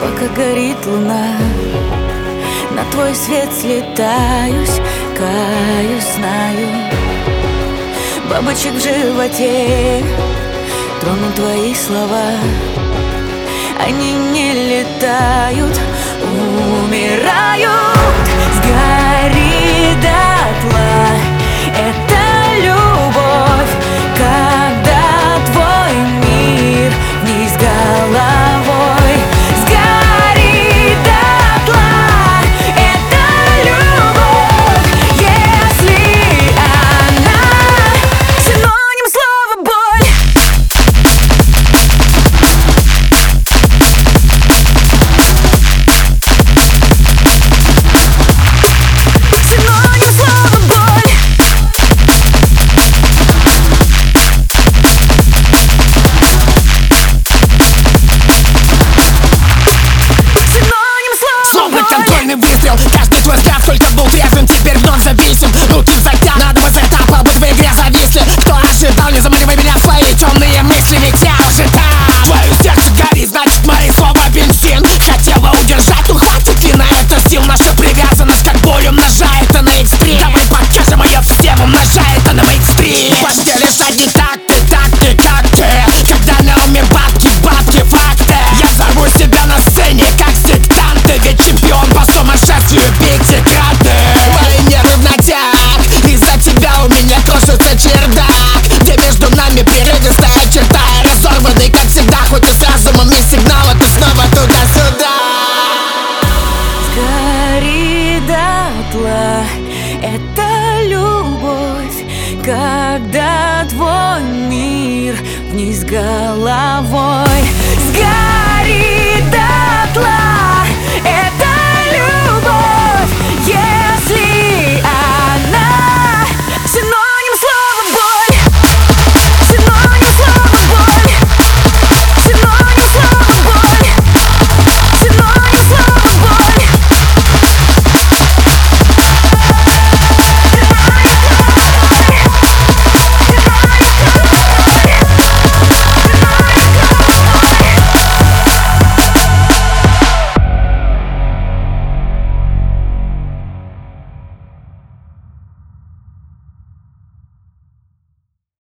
пока горит луна. На твой свет слетаюсь, каюсь, знаю. Бабочек в животе тронут твои слова. Они не летают, умирают. Сгори дотла, это любовь, когда твой мир вниз головой. Сгори дотла, это любовь, если она синоним слова боль. Контрольный выстрел, каждый твой взгляд только был трезвым, теперь вновь зависим. Руки затят, надо бы с этапа, будто в игре зависли. Кто ожидал, не заманивай меня в свои темные мысли, ведь я уже там. Твое сердце горит, значит мои слова бензин. Хотела удержать, но хватит ли на это сил? Наша привязанность как боль умножает на экстрим. Давай покажем ее всем, умножает на экстрим. В постели шаги такты, как ты. Когда на уме бабки, факты. Я взорву себя на сцене, как сектанты. Ведь чемпион по сумасшествию пятикратный. Мои нервы в натяг, из-за тебя у меня крошится чердак. Где между нами прерывистая черта, разорванный, как всегда, хоть и с разумом не сигнал, а ты снова туда-сюда. Сгори дотла, это любовь, когда твой мир вниз головой.